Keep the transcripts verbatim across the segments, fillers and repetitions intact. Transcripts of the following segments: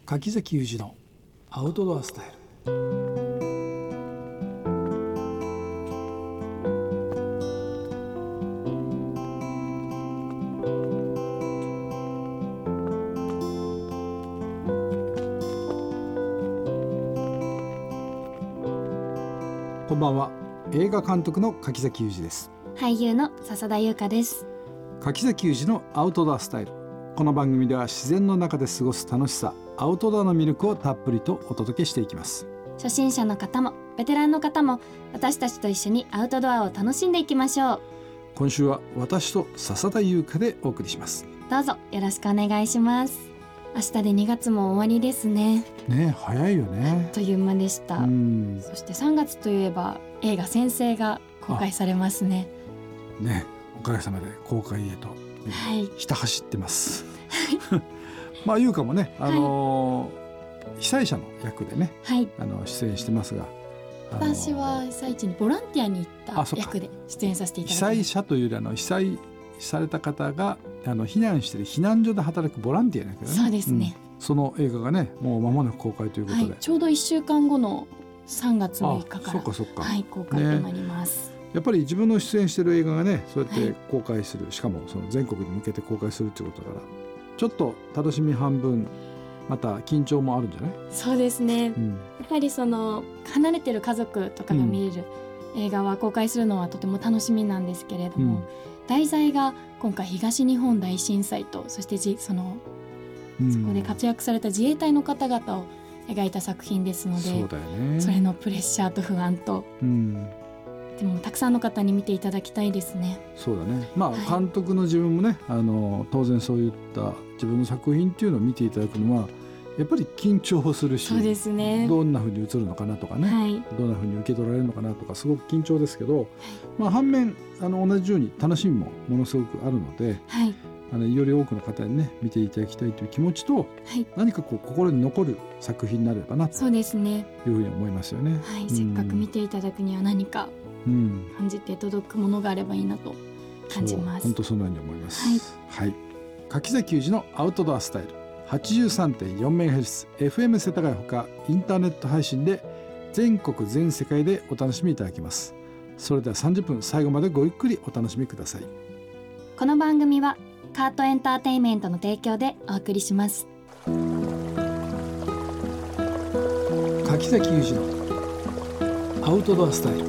柿崎裕二のアウトドアスタイル。こんばんは。映画監督の柿崎裕二です。 俳優の笹田優香です。 柿崎裕二のアウトドアスタイル。この番組では自然の中で過ごす楽しさ、アウトドアの魅力をたっぷりとお届けしていきます。 初心者の方もベテランの方も私たちと一緒にアウトドアを楽しんでいきましょう。 今週は私と笹田優香でお送りします。 どうぞよろしくお願いします。明日でにがつも終わりですね。 ね、早いよね。 あっという間でした。うん、そしてさんがつといえば映画先生が公開されますね。 ね、おかげさまで公開へと、はい、ひた走ってますまあ優香もね、あのーはい、被災者の役でね、はい、あの出演してますが、 あのー、私は被災地にボランティアに行った役で出演させていただきます。 被災者というよりあの被災された方があの避難している避難所で働くボランティアだけどね。 そうですね、 うん、その映画がねもう間もなく公開ということで、はい、 ちょうどいっしゅうかんごのさんがつむいかからそっかそっか、 はい、公開となります、 ね。やっぱり自分の出演している映画がねそうやって公開する、はい、しかもその全国に向けて公開するということだからちょっと楽しみ半分また緊張もあるんじゃない？ そうですね、うん、やっぱりその離れてる家族とかが見れる映画は公開するのはとても楽しみなんですけれども、うん、題材が今回東日本大震災とそしてじその、うん、そこで活躍された自衛隊の方々を描いた作品ですので、 そうだよね、 それのプレッシャーと不安と、うん、でもたくさんの方に見ていただきたいですね。 そうだね、まあ、はい、監督の自分もねあの当然そういった自分の作品っていうのを見ていただくのはやっぱり緊張するし、 そうですね、 どんな風に映るのかなとかね、はい、どんな風に受け取られるのかなとかすごく緊張ですけど、はい、まあ、反面あの同じように楽しみもものすごくあるので、はい、あのより多くの方にね見ていただきたいという気持ちと、はい、何かこう心に残る作品になればなというふうに思いますよね。 はい、うん、せっかく見ていただくには何か感じて届くものがあればいいなと感じます。 本当そのように思います。はい、はい、柿崎裕二のアウトドアスタイル はちじゅうさんてんよんメガヘルツ エフエム 世田谷ほかインターネット配信で全国全世界でお楽しみいただけます。それではさんじゅっぷん最後までごゆっくりお楽しみください。 この番組はカートエンターテインメントの提供でお送りします。 柿崎裕二のアウトドアスタイル。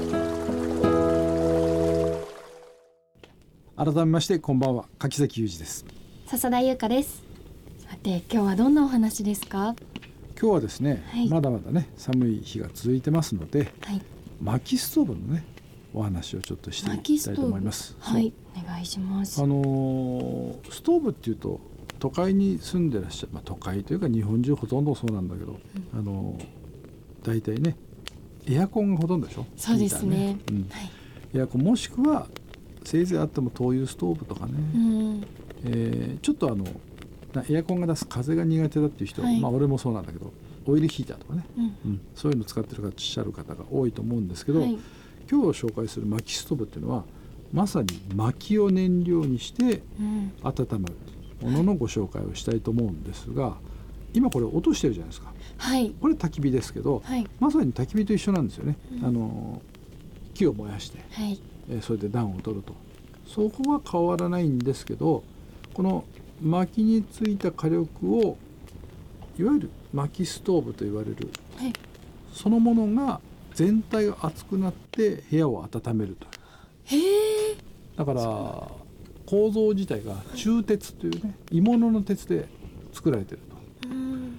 改めましてこんばんは、柿崎裕二です。 笹田優香です。さて今日はどんなお話ですか？ 今日はですね、はい、まだまだね寒い日が続いてますので、はい、薪ストーブのねお話をちょっとしていきたいと思います。 はい、お願いします。 あのー、ストーブっていうと都会に住んでらっしゃる、まあ、都会というか日本中ほとんどそうなんだけど、うん、あのー、大体ねエアコンがほとんどでしょ。 そうですね、 うん、はい、エアコンもしくはせいぜいあっても灯油ストーブとかね、うん、えー、ちょっとあのエアコンが出す風が苦手だっていう人、はい、まあ俺もそうなんだけどオイルヒーターとかね、うんうん、そういうの使ってる方る方が多いと思うんですけど、はい、今日紹介する薪ストーブっていうのはまさに薪を燃料にして温まるもののご紹介をしたいと思うんですが、今これ落としてるじゃないですか、はい、これ焚き火ですけど、はい、まさに焚き火と一緒なんですよね、うん、あの木を燃やして、はい、えー、それで暖を取ると、そこは変わらないんですけど、この薪についた火力をいわゆる薪ストーブと言われる、はい、そのものが全体が熱くなって部屋を温めると。へー。だから構造自体が鋳鉄というね鋳物の鉄で作られていると。うん、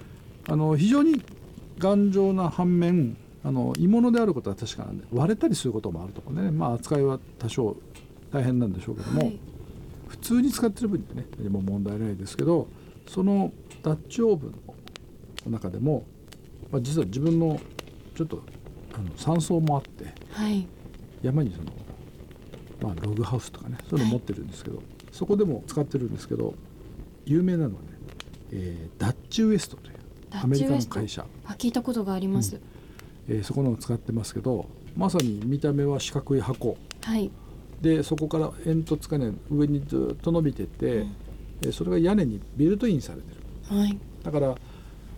あの非常に頑丈な反面あの鋳物であることは確かなんで割れたりすることもあるとかね、まあ、扱いは多少大変なんでしょうけども、はい、普通に使ってる分にはね何も問題ないですけど、そのダッチオーブンの中でも、まあ、実は自分のちょっとあの山荘もあって、はい、山にその、まあ、ログハウスとかねそういうの持ってるんですけど、はい、そこでも使ってるんですけど、有名なのはね、えー、ダッチウエストというアメリカの会社、 あ、聞いたことがあります、うん、 えー、そこのを使ってますけど、まさに見た目は四角い箱、はい、でそこから煙突がね上にずっと伸びてて、うん、えー、それが屋根にビルトインされてる、はい、だから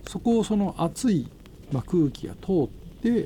そこをその熱い、まあ、空気が通って、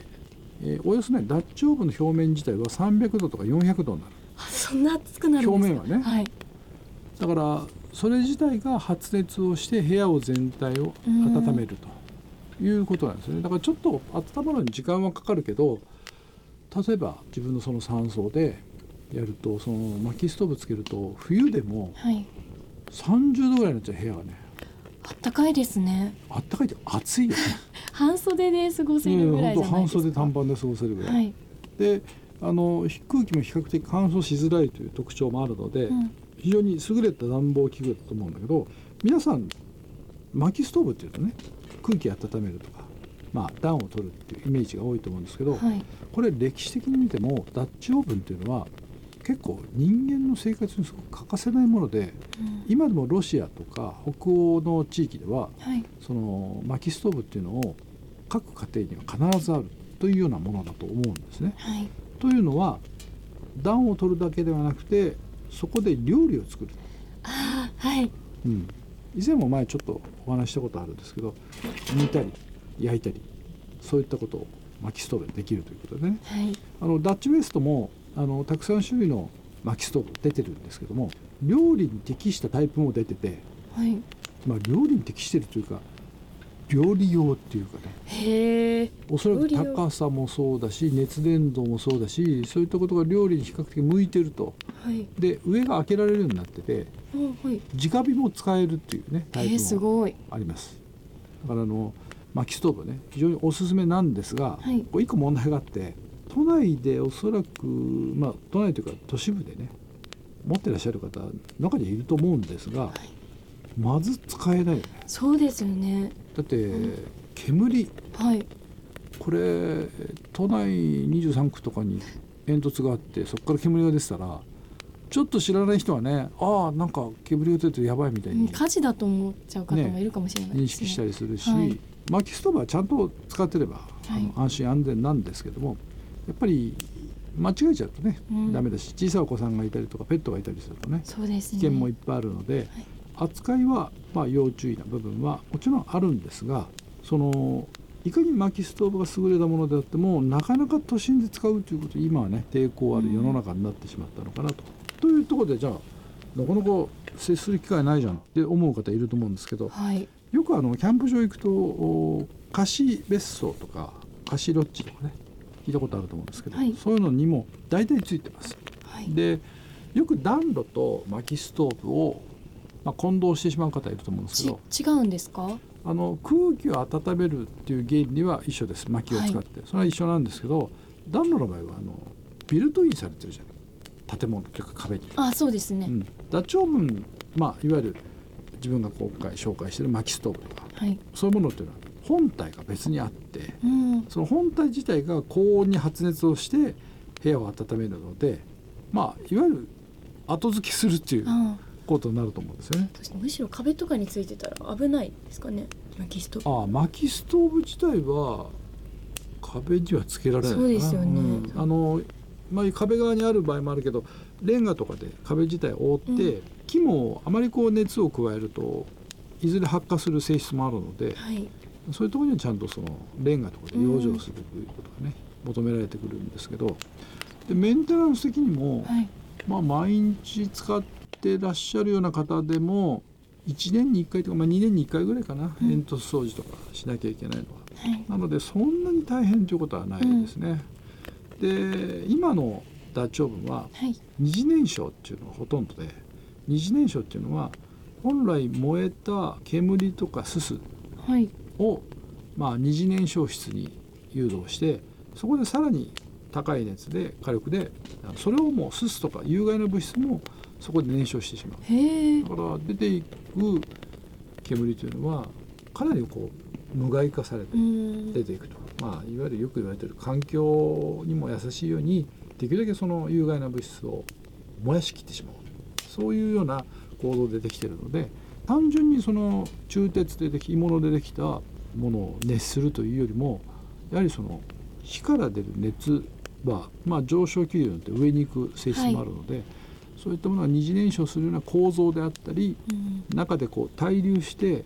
えー、およそねダッチオーブンの表面自体はさんびゃくどとかよんひゃくどになる。 そんな熱くなるんですか。 表面はね、はい、だからそれ自体が発熱をして部屋を全体を温めるということなんですよね。だからちょっと温まるのに時間はかかるけど、例えば自分のその山荘でやると、その薪ストーブつけると冬でもさんじゅうどぐらいになっちゃう、部屋がね。 あったかいですね。 あったかいって暑いよね半袖で過ごせるぐらいじゃないですか。 半袖短パンで過ごせるぐらい、はい、であの空気も比較的乾燥しづらいという特徴もあるので、うん、非常に優れた暖房器具だと思うんだけど、皆さん薪ストーブっていうとね、空気温めるとか、まあ、暖を取るっていうイメージが多いと思うんですけど、はい、これ歴史的に見てもダッチオーブンっていうのは結構人間の生活にすごく欠かせないもので、うん、今でもロシアとか北欧の地域では、はい、その薪ストーブっていうのを各家庭には必ずあるというようなものだと思うんですね。はい、というのは暖を取るだけではなくて、そこで料理を作る。 あ、はい、 うん、以前も前ちょっとお話したことあるんですけど、煮たり焼いたりそういったことを薪ストーブでできるということでね、はい、あのダッチウェストもあのたくさん種類の薪ストーブ出てるんですけども、料理に適したタイプも出てて、はい、まあ、料理に適してるというか料理用っていうかね、へー、おそらく高さもそうだし熱伝導もそうだし、そういったことが料理に比較的向いてると、はい、で上が開けられるようになってて、はい、直火も使えるっていうねタイプもあります。だからあの薪ストーブね、非常におすすめなんですが、はい、これいっこ問題があって、都内でおそらく、まあ、都内というか都市部でね持ってらっしゃる方中にいると思うんですが、はい、まず使えないよね。 そうですよね。 だって、うん、煙、はい、これ都内にじゅうさんくとかに煙突があって、そこから煙が出てたらちょっと知らない人はね、ああなんか煙が出てるやばいみたいに、 火事だと思っちゃう方もいるかもしれないですね、 認識したりするし、はい、薪ストーブはちゃんと使ってれば、はい、あの安心安全なんですけども、やっぱり間違えちゃうとね、うん、ダメだし、小さいお子さんがいたりとかペットがいたりするとね、そうですね、危険もいっぱいあるので、はい、扱いはまあ要注意な部分はもちろんあるんですが、そのいかに薪ストーブが優れたものであってもなかなか都心で使うということ、今はね抵抗ある世の中になってしまったのかなと、うん、というところで、じゃあなかなか接する機会ないじゃんって思う方いると思うんですけど、はい、よくあのキャンプ場行くと貸別荘とか貸ロッジとかね聞いたことあると思うんですけど、はい、そういうのにも大体ついてます。はい、でよく暖炉と薪ストーブを、まあ、混同してしまう方いると思うんですけど、 違うんですか？ あの空気を温めるっていう原理は一緒です。薪を使って、はい、それは一緒なんですけど、暖炉の場合はあのビルトインされてるじゃない、建物というか壁に。 あ、そうですね、うん、 ダッチオーブン、まあ、いわゆる自分が今回紹介している薪ストーブとか、はい、そういうものっていうのは本体が別にあって、うん、その本体自体が高温に発熱をして部屋を温めるので、まあ、いわゆる後付けするっていうことになると思うんですよね。 むしろ壁とかについてたら危ないですかね、薪ストーブ。 ああ、薪ストーブ自体は壁にはつけられないかな。 そうですよね、 うん、あのまあ、壁側にある場合もあるけど、レンガとかで壁自体を覆って、うん、木もあまりこう熱を加えるといずれ発火する性質もあるので、はい、そういうところにはちゃんとそのレンガとかで養生するということがね、うん、求められてくるんですけど、でメンテナンス的にも、はい、まあ、毎日使ってらっしゃるような方でもいちねんにいっかいとか、まあ、にねんにいっかいぐらいかな、うん、煙突掃除とかしなきゃいけないのは、はい、なのでそんなに大変ということはないですね。うん、で今のダッチオーブンは二次燃焼っていうのがほとんどで、二次燃焼っていうのは本来燃えた煙とかすすを、まあ、二次燃焼室に誘導して、そこでさらに高い熱で火力でそれをもうすすとか有害な物質もそこで燃焼してしまう。へだから出ていく煙というのはかなりこう無害化されて出ていくと、まあ、いわゆるよく言われている環境にも優しいようにできるだけその有害な物質を燃やしきってしまう、そういうような構造でできているので、単純にその鋳鉄ででき鋳物でできたものを熱するというよりも、やはりその火から出る熱は、まあ、上昇気流によって上に行く性質もあるので、はい、そういったものが二次燃焼するような構造であったり、うん、中でこう対流して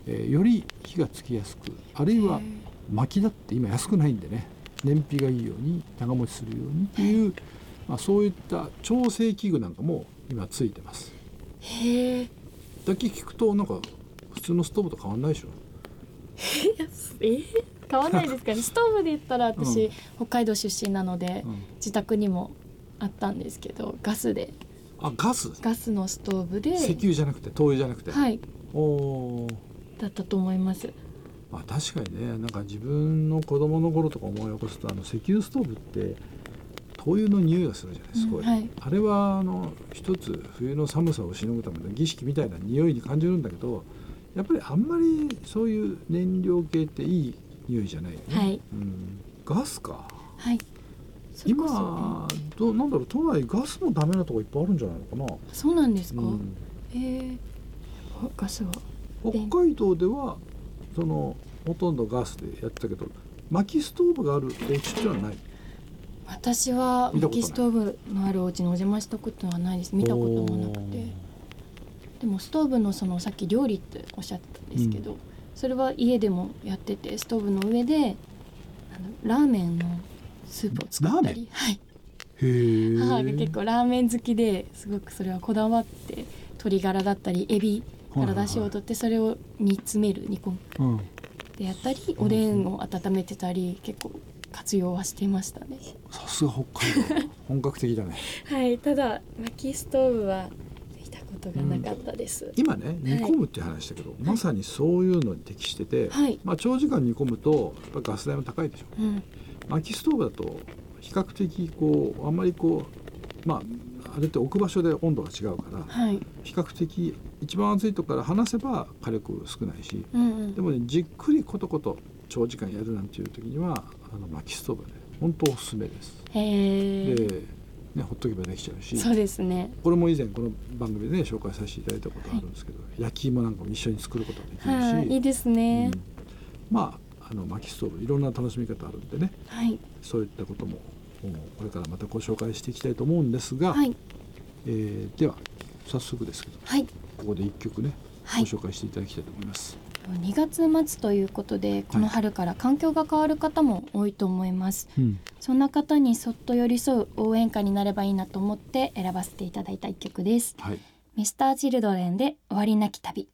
えー、より火がつきやすく、あるいは薪だって今安くないんでね、燃費がいいように長持ちするようにという、まあ、そういった調整器具なんかも今ついてます。 へえ。 だけ聞くとなんか普通のストーブと変わんないでしょ。 えー、変わんないですかね。ストーブで言ったら私、うん、北海道出身なので、うん、自宅にもあったんですけど、ガスで。 あ、ガスガスのストーブで。 石油じゃなくて灯油じゃなくて。 はい。 おだったと思います。 まあ、確かにね、なんか自分の子供の頃とか思い起こすと、あの石油ストーブって灯油の匂いがするじゃないですか、うん、はい、あれはあの一つ冬の寒さをしのぐための儀式みたいな匂いに感じるんだけど、やっぱりあんまりそういう燃料系っていい匂いじゃないよね、はい、うん、ガスか、 はい、 今どなんだろう、都内ガスもダメなとこいっぱいあるんじゃないのかな。 そうなんですか、うん、えー、ガスは北海道ではそのほとんどガスでやってたけど、薪ストーブがあるお家っていうのはない。 私は薪ストーブのあるお家にお邪魔したことはないです。見たこともなくて。でもストーブのそのさっき料理っておっしゃってたんですけど、うん、それは家でもやってて、ストーブの上であのラーメンのスープを作ったり、はい、 へ母が結構ラーメン好きで、すごくそれはこだわって、鶏ガラだったりエビから出汁を取ってそれを煮詰める、煮込む、うん、でやったり、おでんを温めてたり、結構活用はしていましたね。 さすが北海道本格的だねはい、ただ薪ストーブは見たことがなかったです、うん、 今ね煮込むっていう話だけど、はい、まさにそういうのに適してて、はい、まあ、長時間煮込むとやっぱガス代も高いでしょ、うん、薪ストーブだと比較的こうあんまりこう、まああれって置く場所で温度が違うから、はい、比較的一番暑いところから離せば火力少ないし、うんうん、でもね、じっくりコトコト長時間やるなんていう時にはあの薪ストーブはね本当おすすめです。 へー。 で、ね、ほっとけばできちゃうし。 そうですね。 これも以前この番組で、ね、紹介させていただいたことあるんですけど、はい、焼き芋なんかも一緒に作ることができるし、 はあ、いいですね、 うん、まあ、あの薪ストーブいろんな楽しみ方あるんでね、はい、そういったこともこれからまたご紹介していきたいと思うんですが、はい、えー、では早速ですけど、はい、ここでいっきょくね、はい、ご紹介していただきたいと思います。 にがつ末ということで、この春から環境が変わる方も多いと思います、はい、うん、そんな方にそっと寄り添う応援歌になればいいなと思って選ばせていただいたいっきょくです、はい、ミスターチルドレンで終わりなき旅。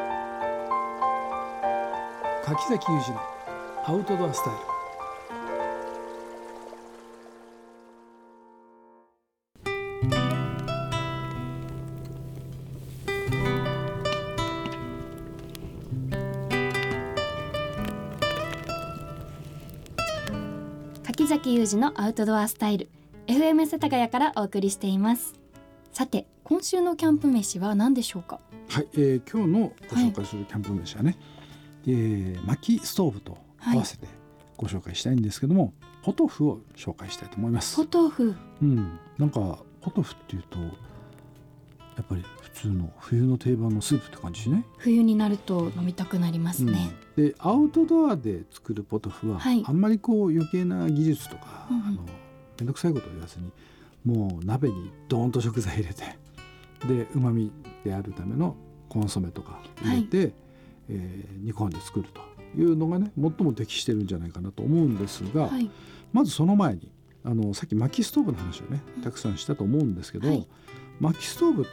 柿崎裕二のアウトドアスタイル。 柿崎裕二のアウトドアスタイル、 エフエム 世田谷からお送りしています。さて、今週のキャンプ飯は何でしょうか。 はい、えー、今日のご紹介するキャンプ飯はね、はい、えー、薪ストーブと合わせてご紹介したいんですけども、はい、ポトフを紹介したいと思います。 ポトフ、 うん、なんかポトフっていうとやっぱり普通の冬の定番のスープって感じしない？ 冬になると飲みたくなりますね、 うん、でアウトドアで作るポトフは、はい、あんまりこう余計な技術とか、うん、あのめんどくさいことを言わずに、もう鍋にドーンと食材入れて、でうまみであるためのコンソメとか入れて、はい、えー、煮込んで作るというのがね、最も適してるんじゃないかなと思うんですが、はい、まずその前にあのさっき薪ストーブの話をねたくさんしたと思うんですけど、はい、薪ストーブって、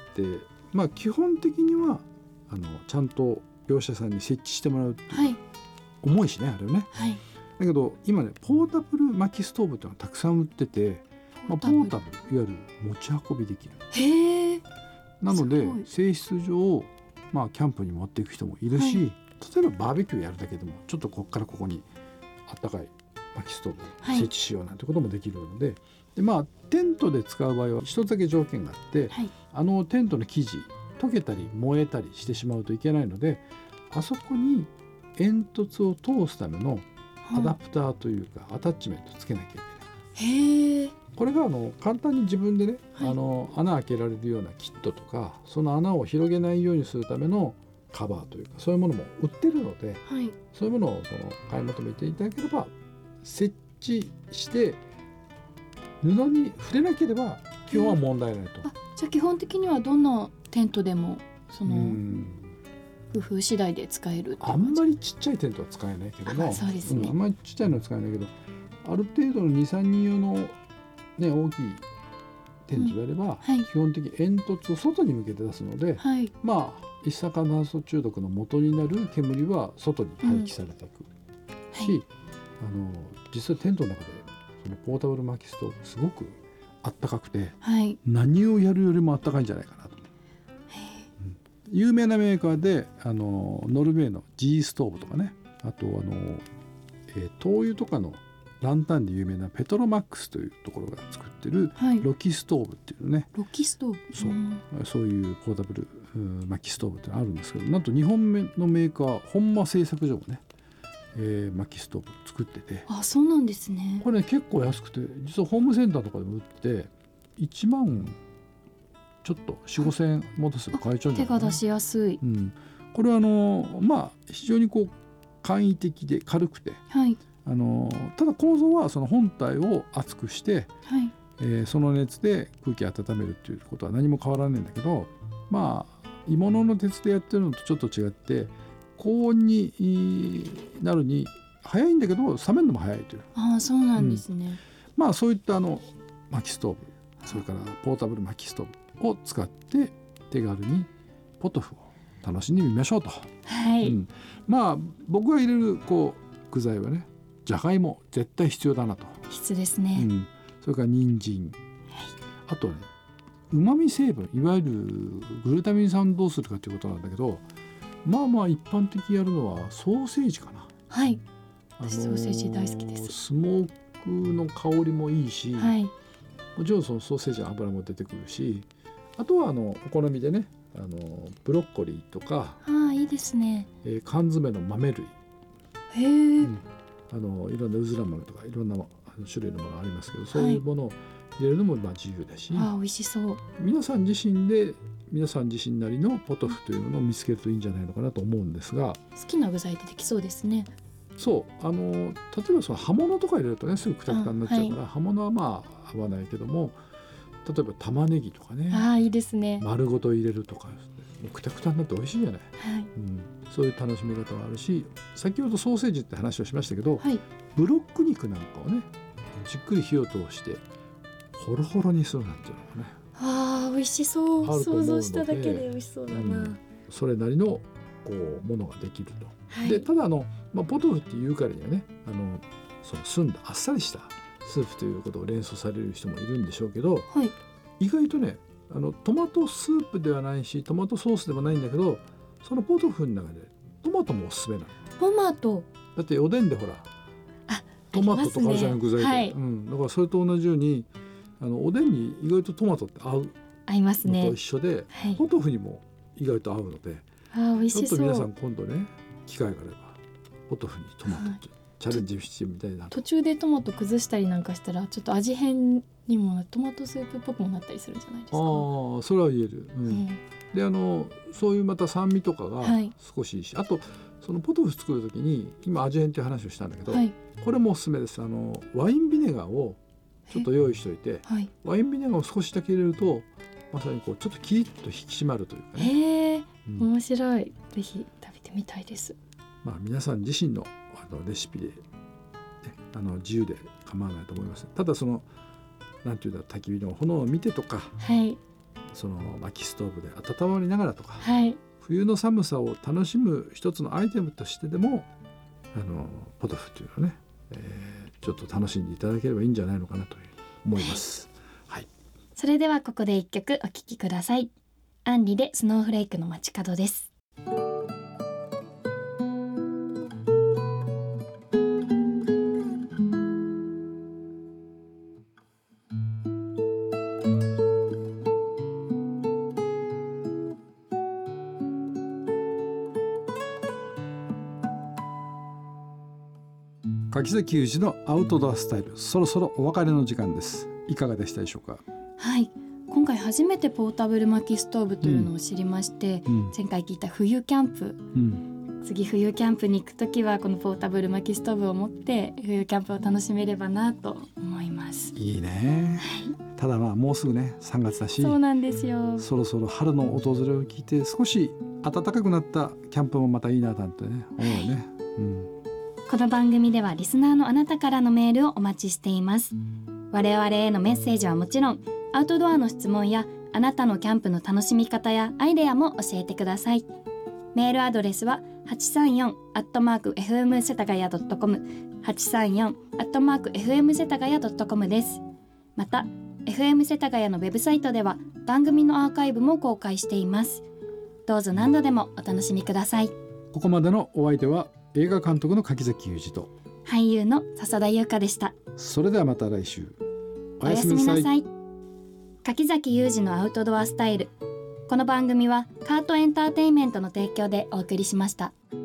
まあ、基本的にはあのちゃんと業者さんに設置してもらうっていう、はい、重いしねあれはね、はい、だけど今ねポータブル薪ストーブっていうのがたくさん売ってて、まあ、ポータブルいわゆる持ち運びできる。 へー。 なので性質上、まあ、キャンプに持っていく人もいるし、はい、例えばバーベキューやるだけでもちょっとここからここにあったかい薪ストーブを設置しようなんてこともできるので、はい、でまあテントで使う場合は一つだけ条件があって、はい、あのテントの生地溶けたり燃えたりしてしまうといけないので、あそこに煙突を通すためのアダプターというか、はい、アタッチメントつけなきゃいけない。 へー。 これがあの簡単に自分でね、はい、あの穴開けられるようなキットとか、その穴を広げないようにするためのカバーというか、そういうものも売ってるので、はい、そういうものをその買い求めていただければ、設置して布に触れなければ基本は問題ないと。 あ、じゃあ基本的にはどんなテントでもその工夫次第で使える。 あんまりちっちゃいテントは使えないけども、 そうですね、 うん、あんまりちっちゃいのは使えないけど、ある程度の にさんにん用の、ね、大きいテントであれば、うんはい、基本的に煙突を外に向けて出すので、はい、まあ一酸化炭素中毒の元になる煙は外に排気されていく、うんし、はい、あの実はテントの中でそのポータブル薪ストーブすごくあったかくて、はい、何をやるよりもあったかいんじゃないかなと、うん、有名なメーカーであのノルウェーの G ストーブとかね、あとあの、えー、灯油とかのランタンで有名なペトロマックスというところが作ってるロキストーブっていうね、 ロキストーブ、 そう、うん、そういうポータブル薪ストーブってのあるんですけど、なんと日本のメーカー本間製作所もね、えー、薪ストーブ作ってて、 あ、そうなんですね。 これね結構安くて、実はホームセンターとかでも売っていちまんちょっと よん、ごせんえんも出せば買えちゃうんじゃないかな。 手が出しやすい、 うん、これはあのまあ非常にこう簡易的で軽くて、はい、あのただ構造はその本体を熱くして、はいえー、その熱で空気を温めるっていうことは何も変わらないんだけど、まあ鋳物の鉄でやってるのとちょっと違って高温になるに早いんだけど冷めるのも早いという。 ああ、そうなんですね、 うん、まあそういったあの薪ストーブ、それからポータブル薪ストーブを使って手軽にポトフを楽しんでみましょうと、 はい、 うん、まあ僕が入れるこう具材はね、じゃがいも絶対必要だなと。 必須ですね、 うん、それから人参、はい、あとねうまみ成分、いわゆるグルタミン酸どうするかということなんだけど、まあまあ一般的にやるのはソーセージかな。 はい、あのー、ソーセージ大好きです。 スモークの香りもいいし、はい、もちろんそのソーセージの油も出てくるし、あとはあのお好みでね、あのブロッコリーとか、 ああいいですね、 えー、缶詰の豆類、 へえ、うん、 あのいろんなうずら豆とかいろんな種類のものありますけど、そういうものを入れるのもまあ自由だし、 あ、美味しそう。皆さん自身で皆さん自身なりのポトフというものを見つけるといいんじゃないのかなと思うんですが、 好きな具材でできそうですね。 そうあの例えばその葉物とか入れるとねすぐくたくたになっちゃうから、はい、葉物はまあ合わないけども、例えば玉ねぎとかね、 あ、いいですね、 丸ごと入れるとか、もうくたくたになって美味しいじゃない、はい、うん、そういう楽しみ方があるし、先ほどソーセージって話をしましたけど、はい、ブロック肉なんかをねじっくり火を通してホロホロにするなんていうのもね、 あ、美味しそう、想像しただけで美味しそうだな、うん、 それなりのこうものができると、はい、でただあの、まあ、ポトフっていうからにはね、あのその澄んだあっさりしたスープということを連想される人もいるんでしょうけど、はい、意外とねあのトマトスープではないしトマトソースでもないんだけど、そのポトフの中でトマトもおすすめなの。 トマトだっておでんでほらトマトとかあるじゃん、具材で、はい、うん、だからそれと同じようにあのおでんに意外とトマトって合う合いますねのと一緒で、はい、ポトフにも意外と合うので、 あ、美味しそう。 ちょっと皆さん今度ね機会があればポトフにトマトってチャレンジしてみたいな、はい、 途中でトマト崩したりなんかしたらちょっと味変にもトマトスープっぽくもなったりするんじゃないですか。ああ、 それは言える、うんうん、であのそういうまた酸味とかが少しいいし、はい、あとそのポトフ作るときに今味変っていう話をしたんだけど、はい、これもおすすめです。あのワインビネガーをちょっと用意しておいて、はい、ワインビネガーを少しだけ入れるとまさにこうちょっとキリッと引き締まるというかね。 へー、うん、面白い。ぜひ食べてみたいです。 まあ、皆さん自身の、あのレシピで、ね、あの自由で構わないと思います。ただそのなんていうんだ、焚き火の炎を見てとか、はい、その薪ストーブで温まりながらとか、はい、冬の寒さを楽しむ一つのアイテムとしてでもあのポトフというのはね、えー、ちょっと楽しんでいただければいいんじゃないのかなという思います、はい、 それではここで一曲お聴きください。アンリでスノーフレークの街角です。 柿崎裕二のアウトドアスタイル、そろそろお別れの時間です。いかがでしたでしょうか。 はい、今回初めてポータブル薪ストーブというのを知りまして、うん、前回聞いた冬キャンプ、うん、次冬キャンプに行くときはこのポータブル薪ストーブを持って冬キャンプを楽しめればなと思います。 いいね、はい、ただまあもうすぐねさんがつだし、 そうなんですよ。 そろそろ春の訪れを聞いて少し暖かくなったキャンプもまたいいななんてね思うよね、うん、 この番組ではリスナーのあなたからのメールをお待ちしています。我々へのメッセージはもちろん、アウトドアの質問やあなたのキャンプの楽しみ方やアイデアも教えてください。メールアドレスは はちさんよん アットマーク エフエム 世田谷 ドットコム はちさんよん アットマーク エフエム 世田谷 ドットコム です。また エフエム 世田谷のウェブサイトでは番組のアーカイブも公開しています。どうぞ何度でもお楽しみください。 ここまでのお相手は映画監督の柿崎裕二と俳優の笹田優香でした。 それではまた来週。 おやすみなさい。柿崎裕二のアウトドアスタイル。この番組はカートエンターテインメントの提供でお送りしました。